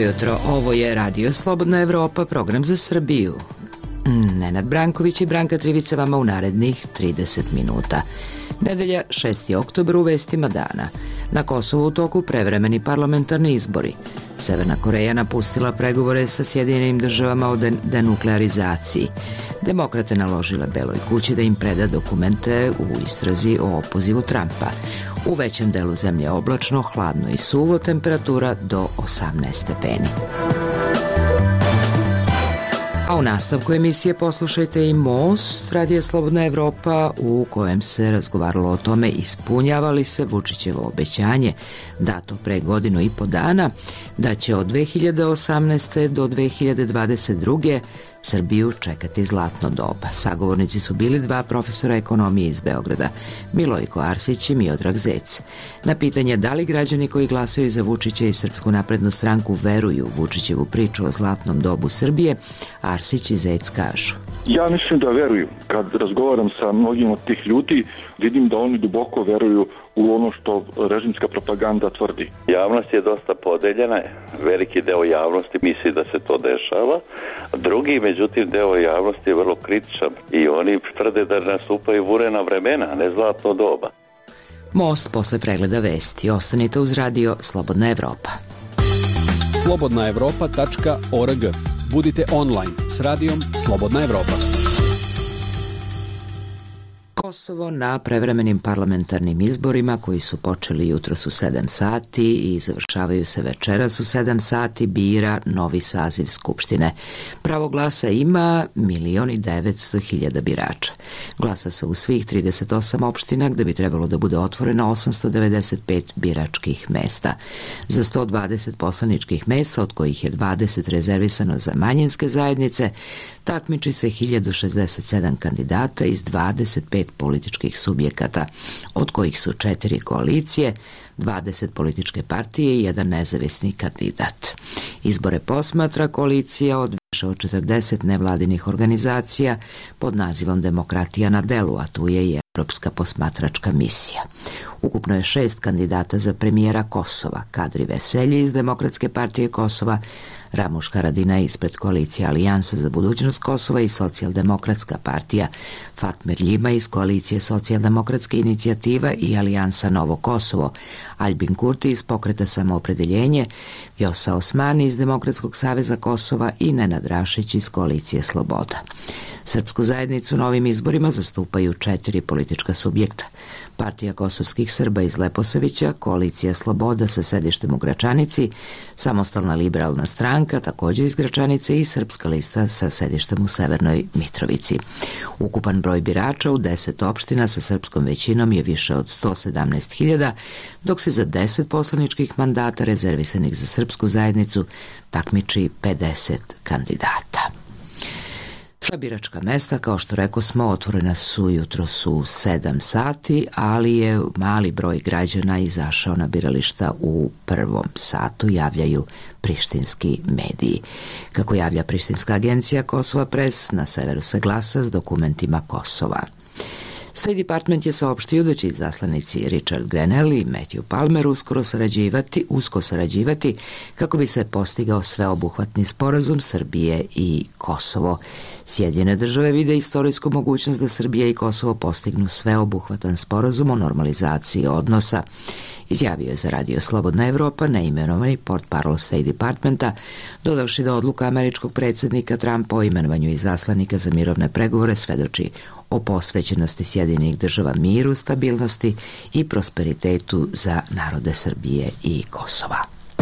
jutro, ovo je Radio Slobodna Evropa, program za Srbiju. Nenad Branković i Branka Trivica vama u narednih 30 minuta. Nedelja, 6. oktobar, u vestima dana. Na Kosovu u toku prevremeni parlamentarni izbori. Severna Koreja napustila pregovore sa Sjedinjenim državama o denuklearizaciji. Demokrate naložile Beloj kući da im preda dokumente u istrazi o opozivu Trumpa. U većem delu zemlje oblačno, hladno i suvo, temperatura do 18 stepeni. A u nastavku emisije poslušajte i Most, Radija Slobodna Evropa, u kojem se razgovaralo o tome ispunjava li se Vučićevo obećanje, dato pre 1.5 godina, da će od 2018. do 2022. Srbiju čekati zlatno doba. Sagovornici su bili dva profesora ekonomije iz Beograda, Milojko Arsić i Miodrag Zec. Na pitanje da li građani koji glasaju za Vučića i Srpsku naprednu stranku veruju Vučićevu priču o zlatnom dobu Srbije, Arsić i Zec kažu: Ja mislim da veruju. Kad razgovaram sa mnogim od tih ljudi, vidim da oni duboko veruju u ono što režimska propaganda tvrdi. Javnost je dosta podeljena, veliki deo javnosti misli da se to dešava, drugi, međutim, deo javnosti je vrlo kritičan i oni tvrde da nastupaju burena vremena, a ne zlatno doba. Most posle pregleda vesti. Ostanite uz Radio Slobodna Evropa. slobodnaevropa.org. Budite online s radijom Slobodna Evropa. Kosovo na prevremenim parlamentarnim izborima koji su počeli jutros u 7 sati i završavaju se večeras u 7 sati bira novi saziv Skupštine. Pravo glasa ima 1.900.000 birača. Glasa se u svih 38 opština gde bi trebalo da bude otvoreno 895 biračkih mesta. Za 120 poslaničkih mesta, od kojih je 20 rezervisano za manjinske zajednice, takmiči se 1067 kandidata iz 25 političkih subjekata, od kojih su 4 koalicije, 20 političke partije i 1 nezavisni kandidat. Izbore posmatra koalicija od više od 40 nevladinih organizacija pod nazivom Demokratija na delu, a tu je i Evropska posmatračka misija. Ukupno je 6 kandidata za premijera Kosova: Kadri Veselji iz Demokratske partije Kosova, Ramuš Haradinaj ispred koalicije Alijansa za budućnost Kosova i Socijaldemokratska partija, Fatmir Ljima iz koalicije Socijaldemokratske inicijativa i Alijansa Novo Kosovo, Aljbin Kurti iz Pokreta samoopredeljenje, Vjosa Osmani iz Demokratskog saveza Kosova i Nenad Rašić iz koalicije Sloboda. Srpsku zajednicu na ovim izborima zastupaju 4 politička subjekta: Partija kosovskih Srba iz Leposavića, koalicija Sloboda sa sedištem u Gračanici, Samostalna liberalna stranka, također iz Gračanice, i Srpska lista sa sedištem u Severnoj Mitrovici. Ukupan broj birača u 10 opština sa srpskom većinom je više od 117.000, dok se za 10 poslaničkih mandata rezervisanih za srpsku zajednicu takmiči 50 kandidata. Sva biračka mesta, kao što rekosmo, otvorena su jutros u 7 sati, ali je mali broj građana izašao na birališta u 1. satu, javljaju prištinski mediji. Kako javlja prištinska agencija Kosova Press, na severu se glasa s dokumentima Kosova. State Department je saopštio da će izaslanici Richard Grenell i Matthew Palmer usko sarađivati kako bi se postigao sveobuhvatni sporazum Srbije i Kosovo. Sjedinjene države vide istorijsku mogućnost da Srbija i Kosovo postignu sveobuhvatan sporazum o normalizaciji odnosa, izjavio je za Radio Slobodna Evropa neimenovani portparol State Departmenta, dodavši da odluka američkog predsjednika Trumpa o imenovanju izaslanika za mirovne pregovore svedoči o posvećenosti Sjedinjenih država miru, stabilnosti i prosperitetu za narode Srbije i Kosova.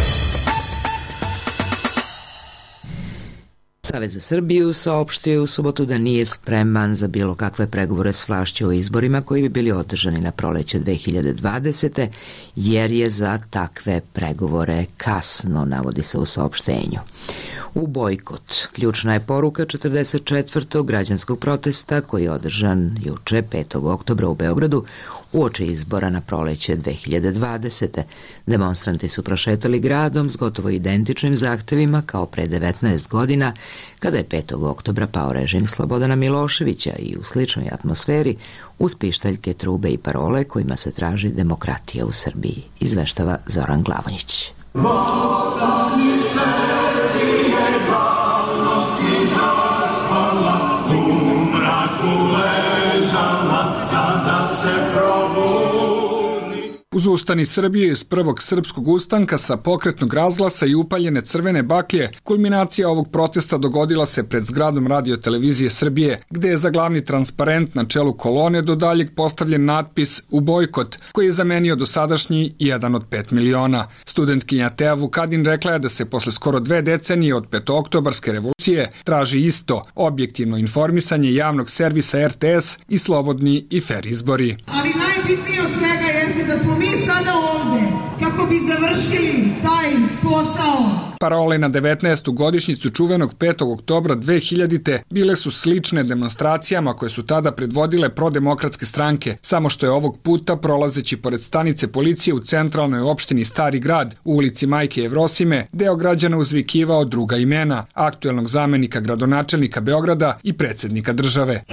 Savez za Srbiju saopštio u subotu da nije spreman za bilo kakve pregovore s vlašću o izborima koji bi bili održani na proleće 2020. jer je za takve pregovore kasno, navodi se u saopštenju. U bojkot ključna je poruka 44. građanskog protesta koji je održan juče 5. oktobra u Beogradu uoči izbora na proleće 2020. Demonstranti su prošetali gradom s gotovo identičnim zahtevima kao pre 19 godina, kada je 5. oktobra pao režim Slobodana Miloševića, i u sličnoj atmosferi uz pištaljke, trube i parole kojima se traži demokratija u Srbiji, izveštava Zoran Glavonjić. Uz ustani Srbije iz prvog srpskog ustanka sa pokretnog razglasa i upaljene crvene baklje, kulminacija ovog protesta dogodila se pred zgradom Radio-televizije Srbije, gde je za glavni transparent na čelu kolone do daljeg postavljen natpis "U bojkot", koji je zamenio dosadašnji 1 od 5 miliona. Studentkinja Tea Vukadin rekla je da se posle skoro 2 decenije od petooktobarske revolucije traži isto, objektivno informisanje javnog servisa RTS i slobodni i fer izbori. Ali najbitnije od svega jeste da smo mi sada ovde kako bi završili taj posao. Parole na 19. godišnjicu čuvenog 5. oktobra 2000. bile su slične demonstracijama koje su tada predvodile prodemokratske stranke, samo što je ovog puta, prolazeći pored stanice policije u centralnoj opštini Stari grad, u ulici Majke Jevrosime, deo građana uzvikivao druga imena, aktuelnog zamenika gradonačelnika Beograda i predsjednika države.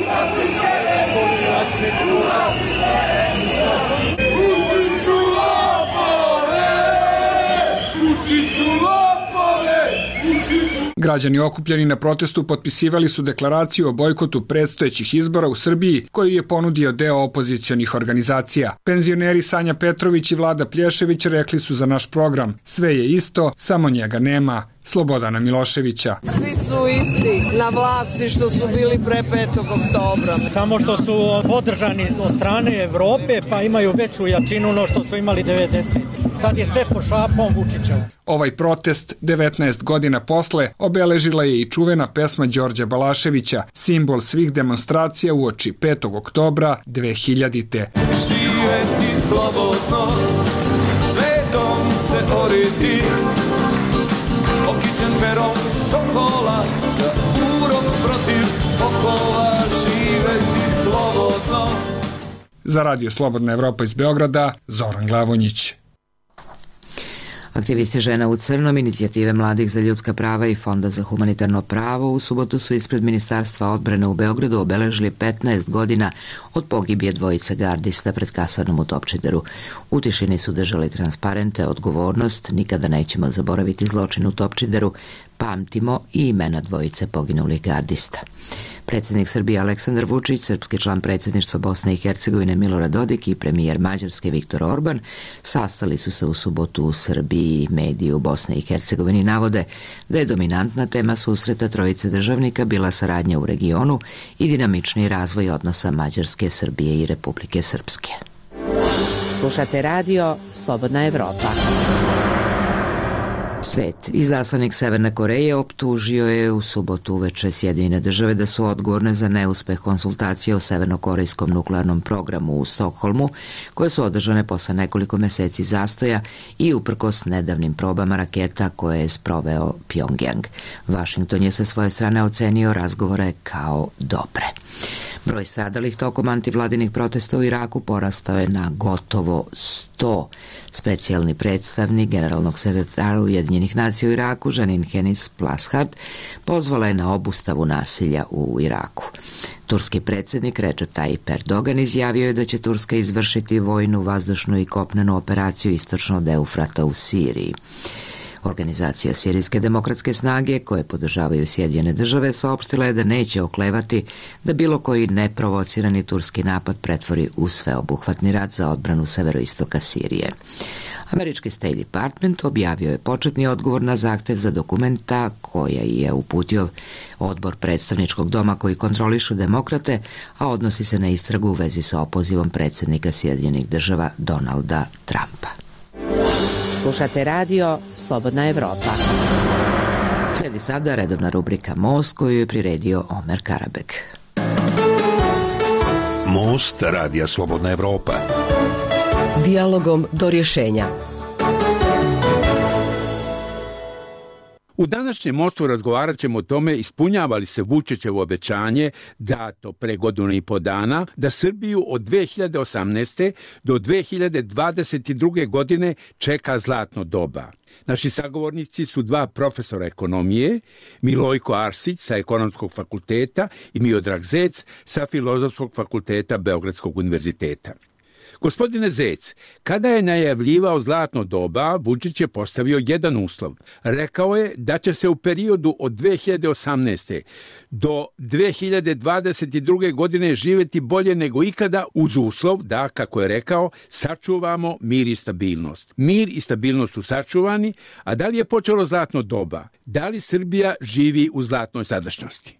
Građani okupljeni na protestu potpisivali su deklaraciju o bojkotu predstojećih izbora u Srbiji, koju je ponudio deo opozicionih organizacija. Penzioneri Sanja Petrović i Vlada Plješević rekli su za naš program: sve je isto, samo njega nema. Slobodana Miloševića. Svi su isti na vlasti što su bili pre 5. oktobra. Samo što su podržani od strane Evrope, pa imaju veću jačinu no što su imali 90. Sad je sve po šapom Vučića. Ovaj protest 19 godina posle obeležila je i čuvena pesma Đorđa Balaševića, simbol svih demonstracija uoči 5. oktobra 2000. Živeti slobodno, svetom se oriti, okićen perom sokola, sa urom protiv okova, živeti slobodno. Za Radio Slobodna Evropa iz Beograda, Zoran Glavonjić. Aktivisti žena u crnom, inicijative mladih za ljudska prava i Fonda za humanitarno pravo u subotu su ispred Ministarstva odbrane u Beogradu obeležili 15 godina od pogibije dvojice gardista pred kasarnom u Topčideru. U tišini su držali transparente, odgovornost, nikada nećemo zaboraviti zločin u Topčideru, pamtimo i imena dvojice poginulih gardista. Predsjednik Srbije Aleksandar Vučić, srpski član predsjedništva Bosne i Hercegovine Milorad Dodik i premijer Mađarske Viktor Orban sastali su se u subotu u Srbiji. Mediji u Bosni i Hercegovini navode da je dominantna tema susreta trojice državnika bila saradnja u regionu i dinamični razvoj odnosa Mađarske, Srbije i Republike Srpske. Slušate radio Slobodna Evropa. Svet. Izaslanik Severne Koreje optužio je u subotu uveče Sjedinjene države da su odgovorne za neuspeh konsultacije o severnokorejskom nuklearnom programu u Stokholmu, koje su održane posle nekoliko meseci zastoja i uprkos nedavnim probama raketa koje je sproveo Pjongjang. Vašington je sa svoje strane ocenio razgovore kao dobre. Broj stradalih tokom antivladinih protesta u Iraku porastao je na gotovo 100. Specijalni predstavnik generalnog sekretara Ujedinjenih nacija u Iraku, Janine Hennis-Plasschaert, pozvala je na obustavu nasilja u Iraku. Turski predsjednik Recep Tayyip Erdogan izjavio je da će Turska izvršiti vojnu, vazdušnu i kopnenu operaciju istočno od Eufrata u Siriji. Organizacija Sirijske demokratske snage, koje podržavaju Sjedinjene države, saopštila je da neće oklevati da bilo koji neprovocirani turski napad pretvori u sveobuhvatni rat za odbranu severoistoka Sirije. Američki State Department objavio je početni odgovor na zahtev za dokumenta koje je uputio odbor predstavničkog doma koji kontrolišu demokrate, a odnosi se na istragu u vezi sa opozivom predsjednika Sjedinjenih država Donalda Trumpa. Slušate radio Slobodna Evropa. Sledi sada redovna rubrika Most koju je priredio Omer Karabek. Most radija Slobodna Evropa. Dijalogom do rješenja. U današnjem mostu razgovarat ćemo o tome ispunjava li se Vučićevo obećanje dato pre godinu i po dana da Srbiju od 2018. do 2022. godine čeka zlatno doba. Naši sagovornici su dva profesora ekonomije, Milojko Arsić sa Ekonomskog fakulteta i Miodrag Zec sa Filozofskog fakulteta Beogradskog univerziteta. Gospodine Zec, kada je najavljivao zlatno doba, Vučić je postavio jedan uslov. Rekao je da će se u periodu od 2018. do 2022. godine živjeti bolje nego ikada uz uslov da, kako je rekao, sačuvamo mir i stabilnost. Mir i stabilnost su sačuvani, a da li je počelo zlatno doba? Da li Srbija živi u zlatnoj sadašnjosti?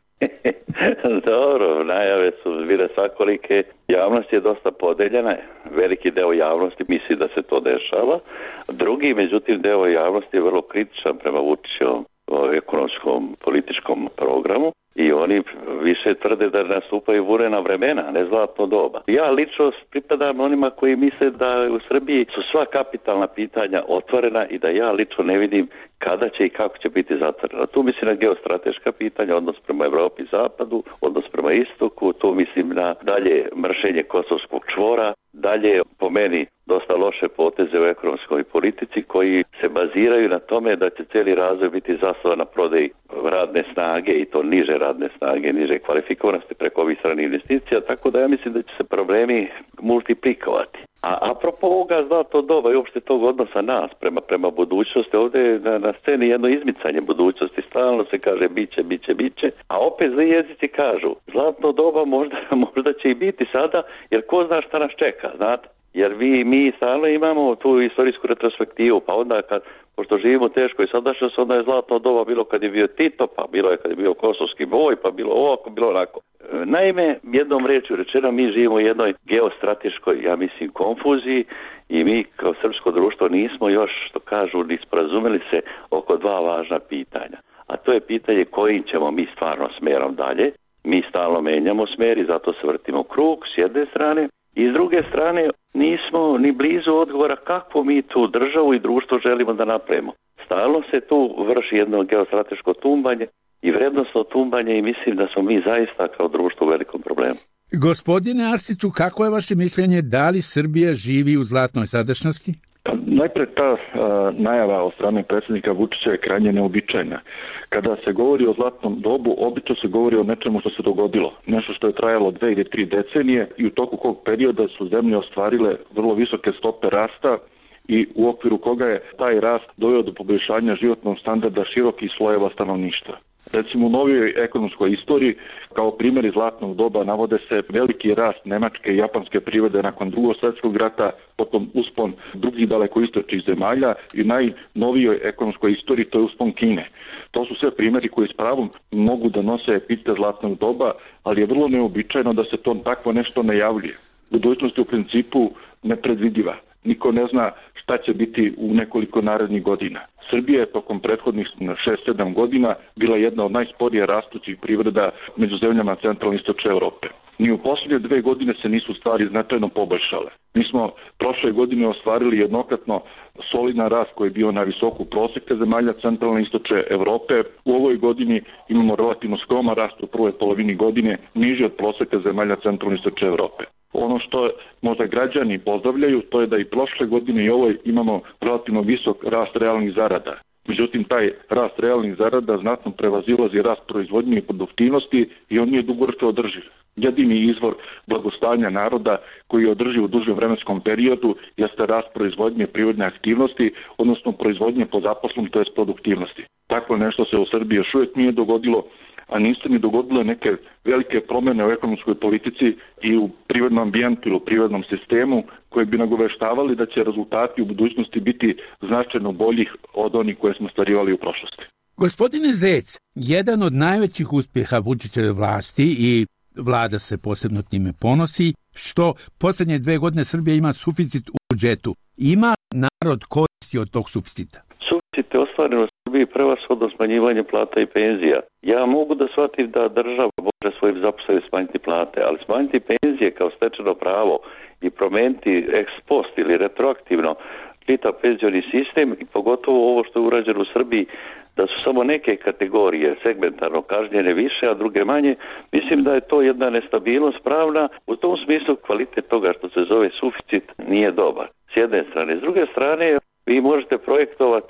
Dobro, najave su bile svakolike. Javnost je dosta podeljena. Veliki deo javnosti misli da se to dešava. Drugi, međutim, deo javnosti je vrlo kritičan prema Vučićevom ekonomskom političkom programu i oni više tvrde da nastupaju vurena vremena, ne zlatno doba. Ja lično pripadam onima koji misle da u Srbiji su sva kapitalna pitanja otvorena i da ja lično ne vidim kada će i kako će biti zatvorena. Tu mislim na geostrateška pitanja, odnos prema Evropi i Zapadu, odnos prema Istoku, tu mislim na dalje mršenje kosovskog čvora, dalje po meni dosta loše poteze u ekonomskoj politici koji se baziraju na tome da će cijeli razvoj biti zasnovan na prodaji radne snage i to niže radne snage, niže kvalifikovanosti preko ovih stranih investicija, tako da ja mislim da će se problemi multiplikovati. A apropo ovoga zlatnog doba i uopšte tog odnosa nas prema budućnosti, ovdje je na sceni jedno izmicanje budućnosti, stalno se kaže biće, a opet zli jezici kažu zlatno doba možda će i biti sada, jer ko zna šta nas čeka, znate? Jer mi stalno imamo tu istorijsku retrospektivu, pa onda pošto živimo teško i sadašnjost, onda je zlatno doba bilo kad je bio Tito, pa bilo je kad je bio kosovski boj, pa bilo ovako, bilo onako. Naime, jednom rečju rečeno, mi živimo u jednoj geostrateškoj, ja mislim, konfuziji i mi kao srpsko društvo nismo još, što kažu, ni sporazumeli se oko dva važna pitanja. A to je pitanje kojim ćemo mi stvarno smerom dalje. Mi stalno menjamo smer i zato se vrtimo krug s jedne strane. I s druge strane nismo ni blizu odgovora kakvu mi tu državu i društvo želimo da napravimo. Stalno se tu vrši jedno geostrateško tumbanje i vrednostno tumbanje i mislim da smo mi zaista kao društvo u velikom problemu. Gospodine Arsiću, kako je vaše mišljenje, da li Srbija živi u zlatnoj sadašnjosti? Najpre ta najava od strane predsjednika Vučića je krajnje neobičajna. Kada se govori o zlatnom dobu, obično se govori o nečemu što se dogodilo. Nešto što je trajalo 2 ili 3 decenije i u toku kog perioda su zemlje ostvarile vrlo visoke stope rasta i u okviru koga je taj rast doveo do poboljšanja životnog standarda širokih slojeva stanovništva. Recimo u novijoj ekonomskoj istoriji kao primjer iz zlatnog doba navode se veliki rast nemačke i japanske privrede nakon Drugog svjetskog rata, potom uspon drugih dalekoistočnih zemalja i najnovijoj ekonomskoj istoriji to je uspon Kine. To su sve primjeri koji s pravom mogu da nose epite zlatnog doba, ali je vrlo neobičajno da se to takvo nešto najavljuje. Budućnost je u principu nepredvidiva. Niko ne zna šta će biti u nekoliko narednih godina. Srbija je tokom prethodnih 6-7 godina bila jedna od najsporije rastućih privreda među zemljama centralne i istočne Evrope. Ni u posljednje 2 godine se nisu stvari značajno poboljšale. Mi smo prošle godine ostvarili jednokratno solidan rast koji je bio na visoku proseka zemalja centralne i istočne Evrope. U ovoj godini imamo relativno skroman rast u prvoj polovini godine, niži od proseka zemalja centralne i istočne Evrope. Ono što možda građani pozdravljaju, to je da i prošle godine i ovoj imamo relativno visok rast realnih zarada. Međutim, taj rast realnih zarada znatno prevazilazi rast proizvodnje i produktivnosti i on nije dugoročno održiv. Jedini izvor blagostanja naroda koji je održiv u dužem vremenskom periodu jeste rast proizvodnje privredne aktivnosti, odnosno proizvodnje po zaposlenom, to jest produktivnosti. Tako nešto se u Srbiji još uvijek nije dogodilo, a nisu ni dogodile neke velike promjene u ekonomskoj politici i u privrednom ambijentu ili u privrednom sistemu koje bi nagoveštavali da će rezultati u budućnosti biti značajno boljih od onih koje smo ostvarivali u prošlosti. Gospodine Zec, jedan od najvećih uspjeha Vučićeve vlasti i vlada se posebno time ponosi, što posljednje 2 godine Srbija ima suficit u budžetu. Ima narod koristi od tog suficita? Suficit je ostvaren u Srbiji prevashodno smanjivanje plata i penzija. Ja mogu da shvatim da država može svojim zaposlenim smanjiti plate, ali smanjiti penzije kao stečeno pravo i promijeniti ex post ili retroaktivno čitav penzioni sistem i pogotovo ovo što je urađeno u Srbiji, da su samo neke kategorije segmentarno kažnjene više, a druge manje, mislim da je to jedna nestabilnost pravna. U tom smislu kvalitet toga što se zove suficit nije dobar. S jedne strane. S druge strane, vi možete projektovati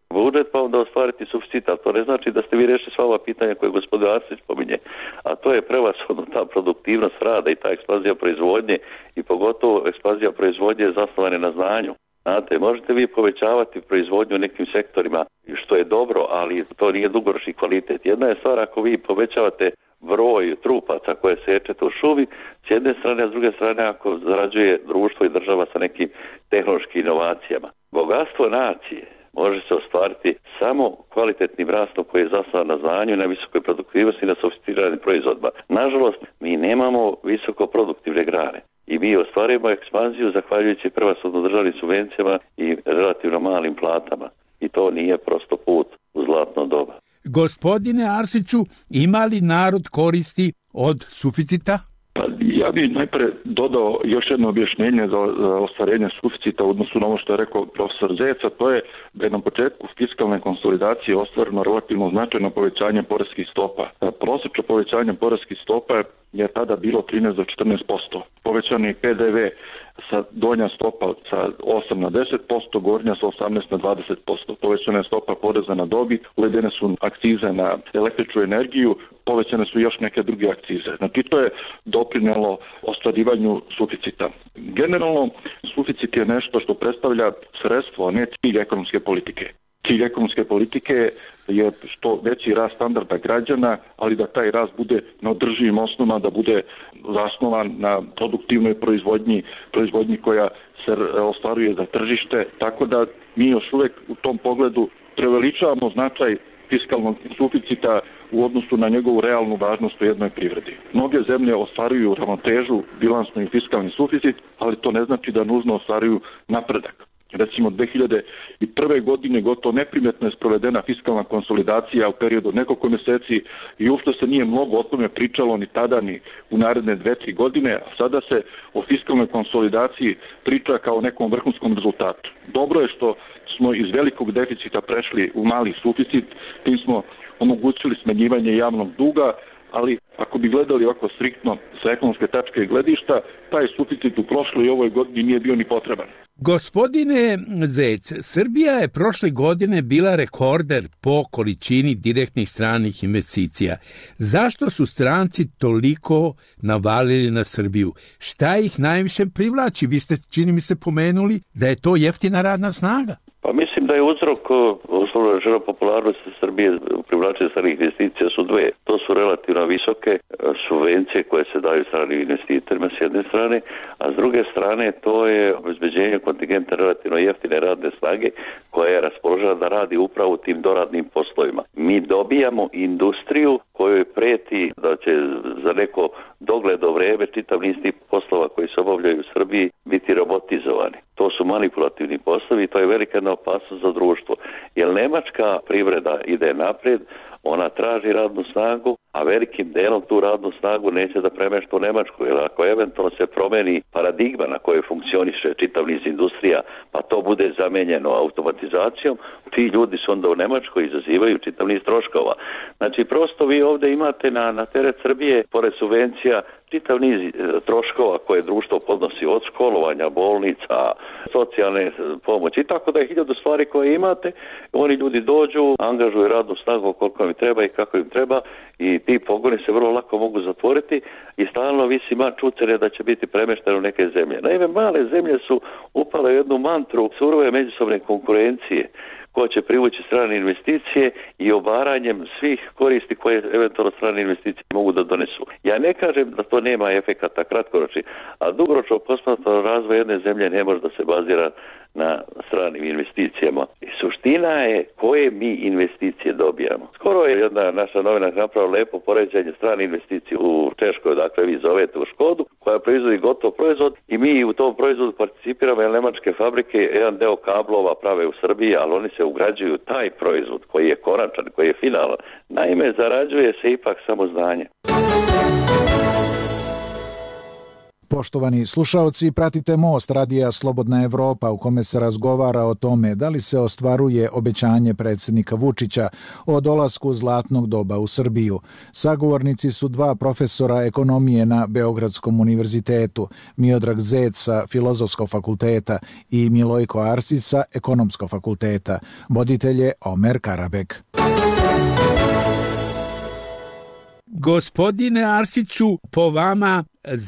budžet pa onda ostvariti suficit, ali to ne znači da ste vi rešili sva ova pitanja koje gospodin Arsić spominje, a to je prevashodno ta produktivnost rada i ta ekspanzija proizvodnje i pogotovo ekspanzija proizvodnje zasnovane na znanju. Znate, možete vi povećavati proizvodnju u nekim sektorima, što je dobro, ali to nije dugoročni kvalitet. Jedna je stvar ako vi povećavate broj trupaca koje sečete u šumi, s jedne strane, a s druge strane ako zarađuje društvo i država sa nekim tehnološkim inovacijama. Bogatstvo nacije može se ostvariti samo kvalitetnim rastom koji je zasnovan na znanju, na visokoj produktivnosti i na sofisticiranim proizvodima. Nažalost, mi nemamo visoko produktivne grane i mi ostvarujemo ekspanziju zahvaljujući prvenstveno državnim subvencijama i relativno malim platama. I to nije prosto put u zlatno doba. Gospodine Arsiću, ima li narod koristi od suficita? Ja bih najpre dodao još jedno objašnjenje za ostvarenje suficita u odnosu na ovo što je rekao profesor Zeca, to je da je na početku fiskalne konsolidacije ostvareno relativno značajno povećanje poreskih stopa. Prosečno povećanje poreskih stopa je tada bilo 13 do 14%. Povećan je PDV sa donja stopa sa 8 na 10%, gornja sa 18 na 20%. Povećana je stopa poreza na dobit, uvedene su akcize na električnu energiju, povećane su još neke druge akcize. Znači to je doprinelo ostvarivanju suficita. Generalno, suficit je nešto što predstavlja sredstvo, a ne cilj ekonomske politike. Cilj ekonomske politike je što veći rast standarda građana, ali da taj rast bude na održivim osnovama, da bude zasnovan na produktivnoj proizvodnji koja se ostvaruje za tržište, tako da mi još uvek u tom pogledu preveličavamo značaj fiskalnog suficita u odnosu na njegovu realnu važnost u jednoj privredi. Mnoge zemlje ostvaruju ravnotežu, bilansnu i fiskalni suficit, ali to ne znači da nužno ostvaruju napredak. Recimo 2001. godine gotovo neprimjetno je sprovedena fiskalna konsolidacija u periodu nekoliko mjeseci i uopšte se nije mnogo o tome pričalo ni tada ni u naredne 2-3 godine, a sada se o fiskalnoj konsolidaciji priča kao nekom vrhunskom rezultatu. Dobro je što smo iz velikog deficita prešli u mali suficit, tim smo omogućili smanjivanje javnog duga, ali ako bi gledali ovako striktno sa ekonomske tačke gledišta, taj suficit u prošloj i ovoj godini nije bio ni potreban. Gospodine Zec, Srbija je prošle godine bila rekorder po količini direktnih stranih investicija. Zašto su stranci toliko navalili na Srbiju? Šta ih najviše privlači? Vi ste, čini mi se, pomenuli da je to jeftina radna snaga. Pa mislim da je uzrok uslovno rečeno popularnosti Srbije u privlačenju stranih investicija su dve. To su relativno visoke subvencije koje se daju stranim investitorima s jedne strane, a s druge strane to je obezbeđenje kontingenta relativno jeftine radne snage koja je raspoložena da radi upravo u tim doradnim poslovima. Mi dobijamo industriju kojoj preti da će za neko dogledno vreme čitav niz tih poslova koji se obavljaju u Srbiji biti robotizovani. To su manipulativni poslovi i to je velika opasnost za društvo. Jer nemačka privreda ide naprijed, ona traži radnu snagu, a velikim delom tu radnu snagu neće da premešta u Nemačku. Jer ako eventualno se promeni paradigma na kojoj funkcioniše čitav niz industrija, pa to bude zamenjeno automatizacijom, ti ljudi su onda u Nemačkoj izazivaju čitav niz troškova. Znači prosto vi ovdje imate na teret Srbije, pored subvencija, čitav niz troškova koje društvo podnosi od školovanja, bolnica, socijalne pomoći i tako da je 1000 stvari koje imate. Oni ljudi dođu, angažuju radnu snagu koliko im treba i kako im treba i ti pogoni se vrlo lako mogu zatvoriti i stalno visi mač ucene da će biti premještene u neke zemlje. Naime, male zemlje su upale u jednu mantru surove međusobne konkurencije ko će privući strane investicije i obaranjem svih koristi koje eventualno strane investicije mogu da donesu. Ja ne kažem da to nema efekata kratkoročni, a dugoročno posmatrano razvoj jedne zemlje ne može da se bazira na stranim investicijama. I suština je koje mi investicije dobijamo. Skoro je jedna naša novina napravila lepo poređenje strane investicije u Češkoj, dakle vi zovete u Škodu, koja proizvodi gotov proizvod i mi u tom proizvodu participiramo jer nemačke fabrike jedan deo kablova prave u Srbiji, ali oni se ugrađuju taj proizvod koji je konačan, koji je finalan. Naime, zarađuje se ipak samo znanje. Poštovani slušaoci, pratite Most radija Slobodna Evropa u kome se razgovara o tome da li se ostvaruje obećanje predsjednika Vučića o dolasku zlatnog doba u Srbiju. Sagovornici su dva profesora ekonomije na Beogradskom univerzitetu, Miodrag Zec sa Filozofskog fakulteta i Milojko Arsić sa Ekonomskog fakulteta. Voditelj je Omer Karabek. Gospodine Arsiću, po vama,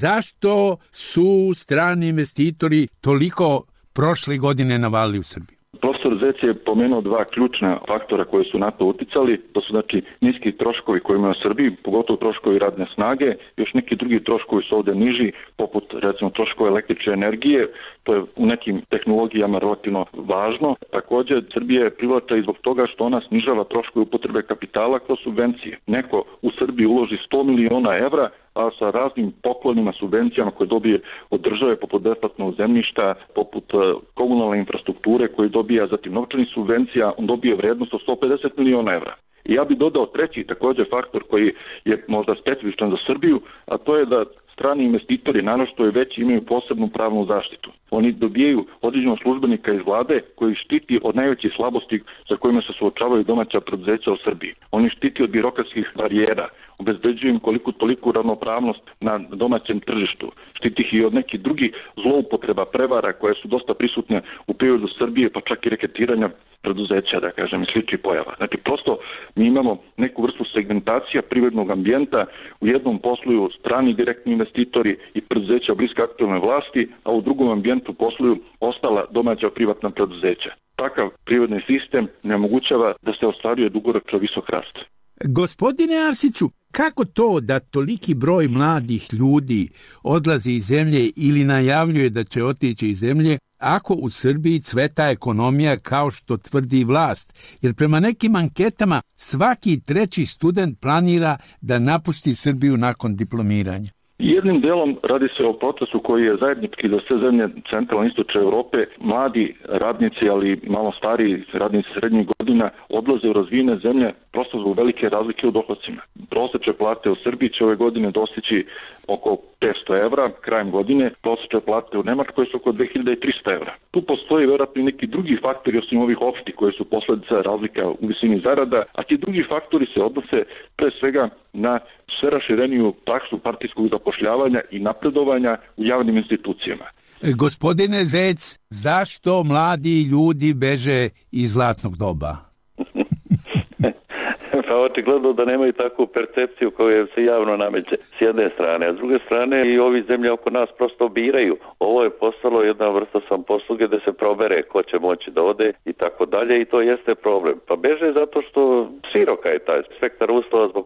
zašto su strani investitori toliko prošle godine navalili u Srbiju? Profesor Zec je pomenuo dva ključna faktora koji su na to uticali. To su znači niski troškovi koji imaju u Srbiji, pogotovo troškovi radne snage. Još neki drugi troškovi su ovdje niži, poput recimo troškova električne energije. To je u nekim tehnologijama relativno važno. Također Srbija je privlačna i zbog toga što ona snižava troškove upotrebe kapitala kroz subvencije. Neko u Srbiji uloži 100 miliona evra, a sa raznim poklonima, subvencijama koje dobije od države, poput besplatnog zemljišta, poput komunalne infrastrukture koje dobija, zatim novčanih subvencija, on dobije vrednost od 150 miliona evra. I ja bih dodao treći također faktor koji je možda specifičan za Srbiju, a to je da strani investitori, naročito je veći, imaju posebnu pravnu zaštitu. Oni dobijaju određenog službenika iz vlade koji štiti od najvećih slabosti sa kojima se suočavaju domaća preduzeća u Srbiji. Oni štiti od birokratskih barijera, obezbeđuju im koliko toliku ravnopravnost na domaćem tržištu. Štiti ih i od nekih drugih zloupotreba, prevara koje su dosta prisutne u periodu Srbije, pa čak i reketiranja preduzeća, da kažem, i sličnih pojava. Znači, prosto mi imamo neku vrstu segmentacija privrednog ambijenta, u jednom posluju strani direktni investitori i preduzeća bliske aktualne vlasti, a u drugom ambijentu posluju ostala domaća privatna preduzeća. Takav privredni sistem ne omogućava da se ostvaruje dugoročno visok rast. Gospodine Arsiću, kako to da toliki broj mladih ljudi odlazi iz zemlje ili najavljuje da će otići iz zemlje, ako u Srbiji cveta ekonomija kao što tvrdi vlast? Jer prema nekim anketama svaki treći student planira da napusti Srbiju nakon diplomiranja. Jednim delom radi se o procesu koji je zajednički za sve zemlje centralne i istočne Europe. Mladi radnici, ali malo stariji radnici srednjih godina odlaze u razvijene zemlje prosto zbog velike razlike u dohodcima. Prosečne plate u Srbiji će ove godine dostići oko 500 evra, krajem godine prosečne plate u Nemačkoj su oko 2300 evra. Tu postoji vjerojatno i neki drugi faktori osim ovih opštih koji su posledica razlika u visini zarada, a ti drugi faktori se odnose pre svega na sve rašireniju praksu partijskog zapošljavanja i napredovanja u javnim institucijama. Gospodine Zec, zašto mladi ljudi beže iz zlatnog doba? Pa očigledno da nemaju takvu percepciju koju se javno nameće s jedne strane, a s druge strane i ovi zemlje oko nas prosto biraju. Ovo je postalo jedna vrsta samoposluge da se probere ko će moći da ode i tako dalje i to jeste problem. Pa beže zato što široka je taj spektar uslova zbog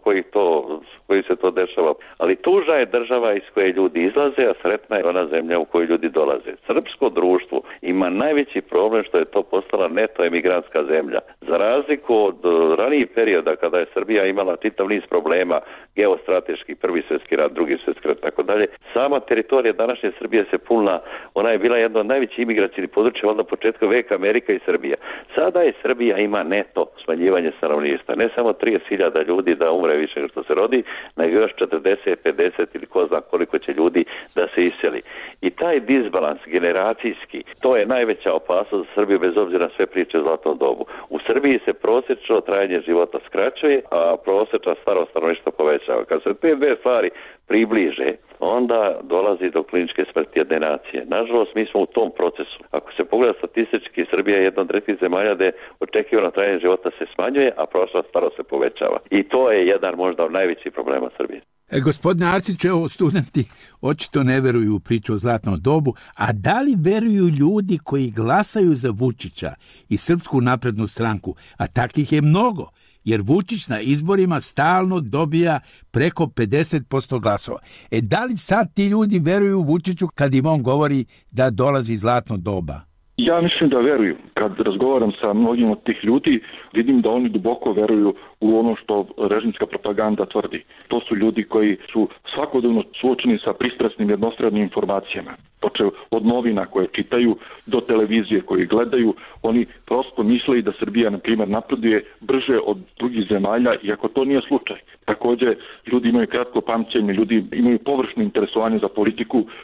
koji se to dešava. Ali tužna je država iz koje ljudi izlaze, a sretna je ona zemlja u kojoj ljudi dolaze. Srpsko društvo ima najveći problem što je to postala neto emigrantska zemlja. Za razliku od ranijih perioda kada je Srbija imala čitav niz problema, geostrateški, prvi svjetski rat, drugi svjetski rat, tako dalje, sama teritorija današnje Srbije se punila, ona je bila jedna od najvećih imigracijnih područja, valjda početka veka Amerika i Srbija. Sada je Srbija ima neto smanjivanje stanovništva, ne samo 30.000 ljudi da umre više nego što se rodi, nego još 40, 50 ili ko zna koliko će ljudi da se iseli. I taj disbalans generacijski, to je najveća opasnost za Srbiju bez obzira na sve priče o zlatnom dobu. U Srbiji se prosječno trajanje života skraćuje, a prosječna starost stanovništva povećava. Kad se te dve stvari približe, onda dolazi do kliničke smrti jedne nacije. Nažalost, mi smo u tom procesu. Ako se pogleda statistički, Srbija je jedna od retkih zemalja gde očekivano trajanje života se smanjuje, a prosječna starost se povećava. I to je jedan možda od najvećih problema Srbije. Gospodine Arsiću, evo studenti očito ne veruju u priču o zlatnom dobu, a da li veruju ljudi koji glasaju za Vučića i Srpsku naprednu stranku, a takih je mnogo, jer Vučić na izborima stalno dobija preko 50% glasova. Da li sad ti ljudi veruju Vučiću kad im on govori da dolazi zlatno doba? Ja mislim da veruju. Kad razgovaram sa mnogim od tih ljudi, vidim da oni duboko veruju u ono što režimska propaganda tvrdi. To su ljudi koji su svakodnevno suočeni sa pristrasnim jednostranim informacijama. Počev od novina koje čitaju do televizije koje gledaju, oni prosto misle da Srbija, na primjer, napreduje brže od drugih zemalja, iako to nije slučaj. Također, ljudi imaju kratko pamćenje, ljudi imaju površno interesovanje za politiku,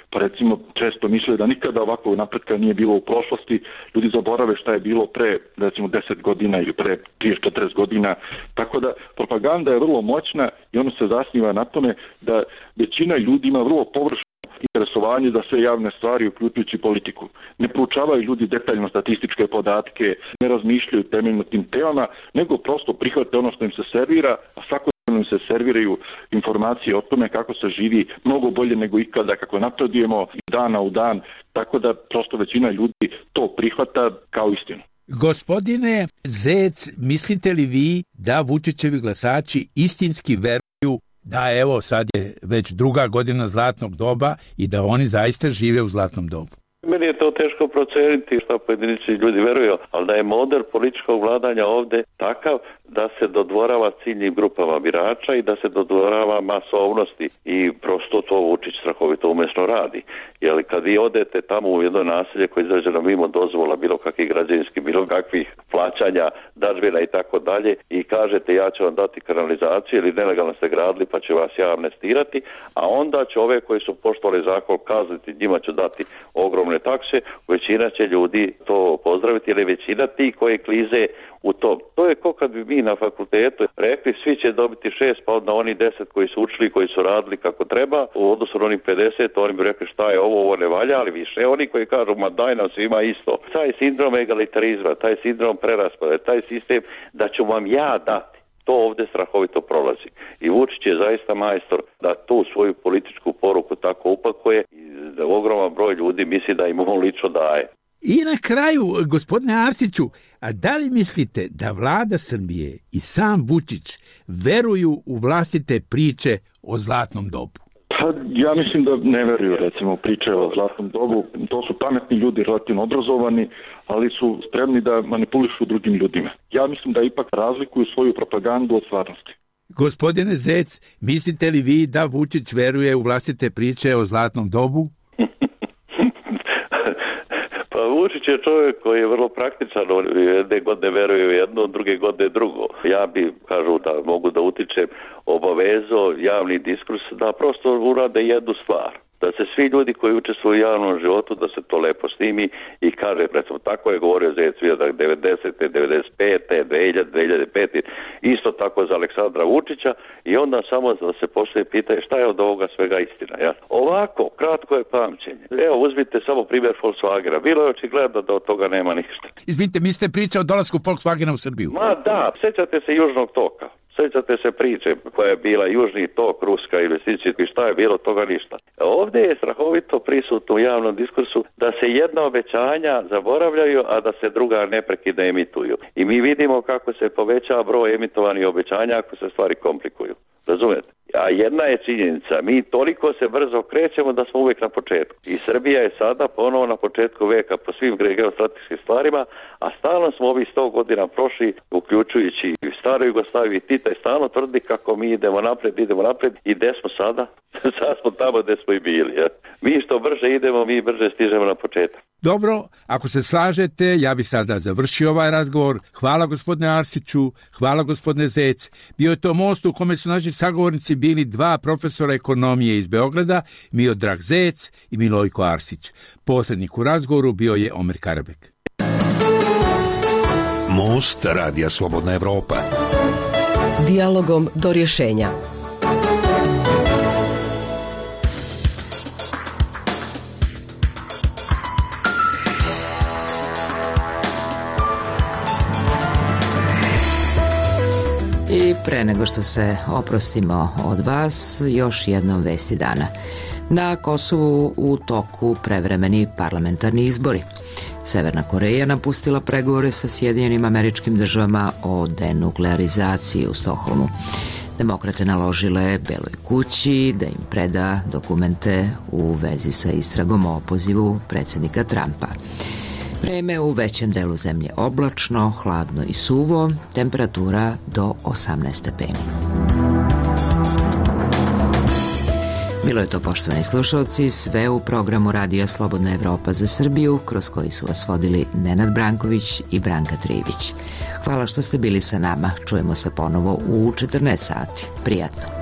Pa recimo često misle da nikada ovakvog napretka nije bilo u prošlosti, ljudi zaborave šta je bilo pre recimo 10 godina ili pre 30-40 godina, tako da propaganda je vrlo moćna i ono se zasniva na tome da većina ljudi ima vrlo površno interesovanje za sve javne stvari, uključujući politiku. Ne proučavaju ljudi detaljno statističke podatke, ne razmišljaju temeljno tim temama, nego prosto prihvate ono što im se servira, a svakodnevno im se serviraju informacije o tome kako se živi mnogo bolje nego ikada, kako napredujemo dana u dan, tako da prosto većina ljudi to prihvata kao istinu. Gospodine Zec, mislite li vi da Vučićevi glasači istinski veruju da evo sad je već druga godina zlatnog doba i da oni zaista žive u zlatnom dobu? Meni je to teško proceniti šta pojedinici ljudi veruju, ali da je model političkog vladanja ovde takav da se dodvorava ciljnim grupama birača i da se dodvorava masovnosti i prosto to Vučić strahovito umesno radi. Jer kad vi odete tamo u jedno naselje koje je izrađeno mimo dozvola, bilo kakvih građevinskih, bilo kakvih plaćanja, dažbina i tako dalje i kažete ja ću vam dati kanalizaciju ili nelegalno ste gradili pa će vas ja amnestirati, a onda će ove koji su poštovali zakon kazniti, njima ću dati ogromne takse, većina će ljudi to pozdraviti ili većina ti koji klize u to. To je kao kad bi mi na fakultetu rekli svi će dobiti 6, pa onda oni 10 koji su učili, koji su radili kako treba, u odnosu na onih 50, oni bi rekli šta je ovo ne valja, ali više oni koji kažu ma daj nam svima isto. Taj sindrom egalitarizma, taj sindrom preraspodele, taj sistem da ću vam ja dati, to ovdje strahovito prolazi. I Vučić je zaista majstor da tu svoju političku poruku tako upakuje i da ogroman broj ljudi misli da im on lično daje. I na kraju, gospodine Arsiću, a da li mislite da vlada Srbije i sam Vučić veruju u vlastite priče o zlatnom dobu? Pa, ja mislim da ne veruju, recimo, priče o zlatnom dobu. To su pametni ljudi, relativno obrazovani, ali su spremni da manipulišu drugim ljudima. Ja mislim da ipak razlikuju svoju propagandu od stvarnosti. Gospodine Zec, mislite li vi da Vučić veruje u vlastite priče o zlatnom dobu? Vučić je čovjek koji je vrlo praktičan, jedne godine veruje u jedno, druge godine drugo. Ja bi, kažu da mogu da utičem, obavezao javni diskurs da prosto urade jednu stvar. Da se svi ljudi koji učestvuju u javnom životu, da se to lepo snimi i kaže, recimo, tako je govorio Zec 90. 95. 2005. Isto tako za Aleksandra Vučića i onda samo da se poslije pitaju šta je od ovoga svega istina. Ja? Ovako, kratko je pamćenje. Evo, uzmite samo primjer Volkswagena. Bilo je očigledno da od toga nema ništa. Izvinite, mi ste pričali o dolasku Volkswagena u Srbiju. Ma da, sjećate se Južnog toka. Sjećate se priče koja je bila Južni tok, ruska investicija i šta je bilo, toga ništa. Ovdje je strahovito prisutno u javnom diskursu da se jedna obećanja zaboravljaju, a da se druga neprekidno emituju. I mi vidimo kako se poveća broj emitovanih obećanja ako se stvari komplikuju. Razumete? A jedna je činjenica, mi toliko se brzo krećemo da smo uvijek na početku. I Srbija je sada ponovo na početku veka po svim geostrateškim stvarima, a stalno smo ovih 100 godina prošli, uključujući i staru Jugoslaviju i Tita, i stalno tvrdi kako mi idemo napred i gde smo sada? Sad smo tamo gde smo i bili. Ja. Mi što brže idemo, mi brže stižemo na početak. Dobro, ako se slažete, ja bi sada završio ovaj razgovor. Hvala gospodine Arsiću, hvala gospodine Zec. Bio je to most u kome su naši sagovornici bili dva profesora ekonomije iz Beograda, Miodrag Zec i Milojko Arsić. Posrednik u razgovoru bio je Omer Karabek. Most Radija Slobodna Evropa. Dijalogom do rješenja. I pre nego što se oprostimo od vas, još jednom vesti dana. Na Kosovu u toku prevremeni parlamentarni izbori. Severna Koreja napustila pregovore sa Sjedinjenim Američkim Državama o denuklearizaciji u Stokholmu. Demokrate naložile Beloj kući da im preda dokumente u vezi sa istragom o opozivu predsjednika Trumpa. Vreme u većem delu zemlje oblačno, hladno i suvo, temperatura do 18 stepeni. Bilo je to, poštovani slušalci, sve u programu Radija Slobodna Evropa za Srbiju, kroz koji su vas vodili Nenad Branković i Branka Trivić. Hvala što ste bili sa nama. Čujemo se ponovo u 14 sati. Prijatno.